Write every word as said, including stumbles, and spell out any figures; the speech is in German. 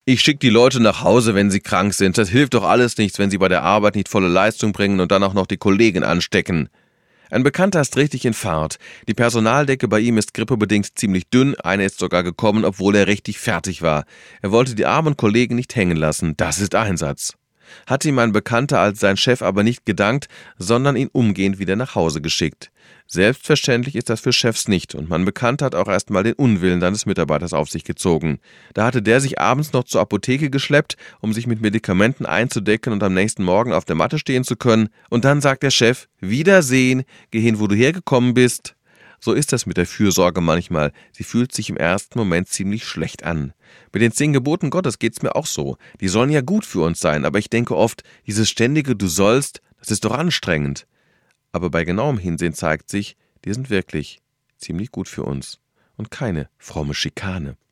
Ich schicke die Leute nach Hause, wenn sie krank sind. Das hilft doch alles nichts, wenn sie bei der Arbeit nicht volle Leistung bringen und dann auch noch die Kollegen anstecken. Ein Bekannter ist richtig in Fahrt. Die Personaldecke bei ihm ist grippebedingt ziemlich dünn. Einer ist sogar gekommen, obwohl er richtig fertig war. Er wollte die armen Kollegen nicht hängen lassen. Das ist Einsatz. Hat ihm mein Bekannter als sein Chef aber nicht gedankt, sondern ihn umgehend wieder nach Hause geschickt. Selbstverständlich ist das für Chefs nicht und mein Bekannter hat auch erst mal den Unwillen seines Mitarbeiters auf sich gezogen. Da hatte der sich abends noch zur Apotheke geschleppt, um sich mit Medikamenten einzudecken und am nächsten Morgen auf der Matte stehen zu können. Und dann sagt der Chef, Wiedersehen, geh hin, wo du hergekommen bist. So ist das mit der Fürsorge manchmal. Sie fühlt sich im ersten Moment ziemlich schlecht an. Mit den zehn Geboten Gottes geht's mir auch so. Die sollen ja gut für uns sein, aber ich denke oft, dieses ständige Du sollst, das ist doch anstrengend. Aber bei genauem Hinsehen zeigt sich, die sind wirklich ziemlich gut für uns und keine fromme Schikane.